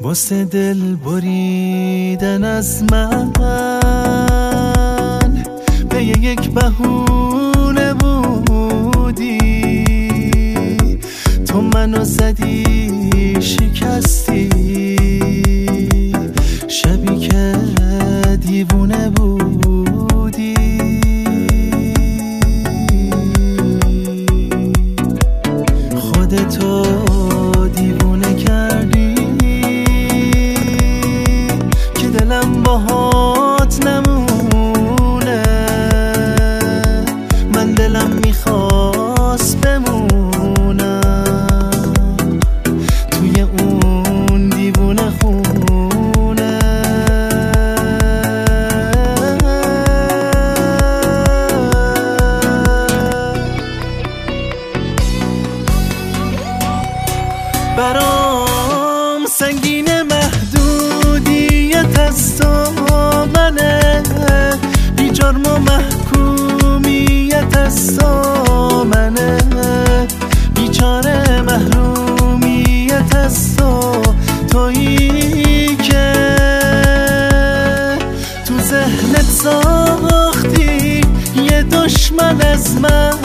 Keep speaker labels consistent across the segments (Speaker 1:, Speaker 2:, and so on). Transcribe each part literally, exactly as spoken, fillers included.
Speaker 1: واسه دل بریدن از من به یک بهونه بودی، تو منو زدی شکستی، شبی که دیوونه بودی. خودتو دیوونه کردی که دلم باهات نمونه، من دلم میخواست بمونم توی اون دیوونه خونه. برام سنگین محدودیت از تو منه، بی جرم و محکومیت از تو منه، بیچاره محرومیت از تو، تویی که تو ذهنت ساختی یه دشمن از من،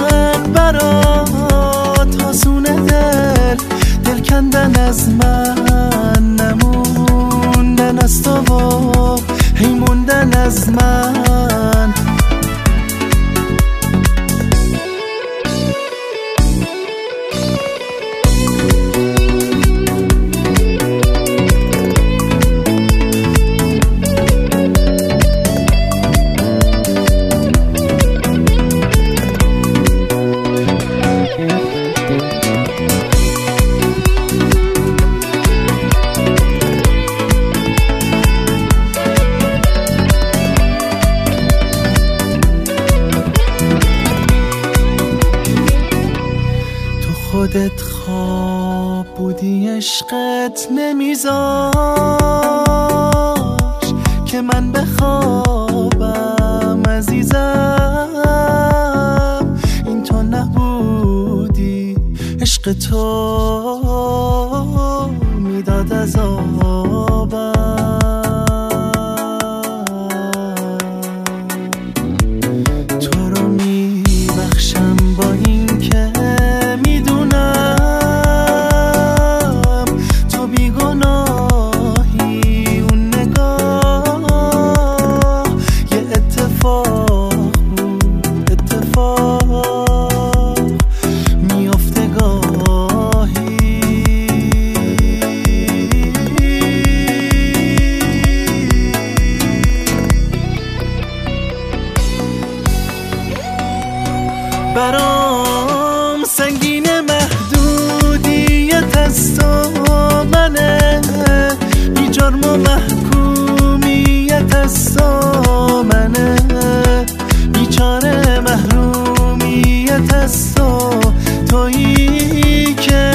Speaker 1: برات آسونه دل دل کندن از من، نموندن از تو و هی موندن از من. خودت خواب بودی، عشقت نمیذاش که من بخوابم عزیزم، این تو نبودی، عشق تو میداد عذابم. تو رو میبخشم با این که برام سنگین محدودیت از تو منه، بی جرم و محکومیت از تو منه، بیچاره محرومیت از تو، تویی که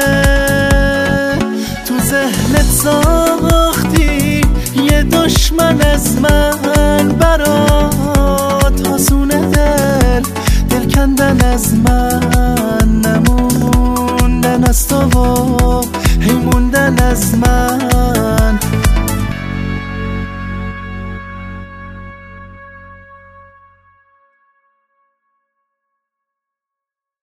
Speaker 1: تو ذهنت ساختی یه دشمن از من، برات آسونه دل دل کندن از من، نموندن از تو و هی موندن از من.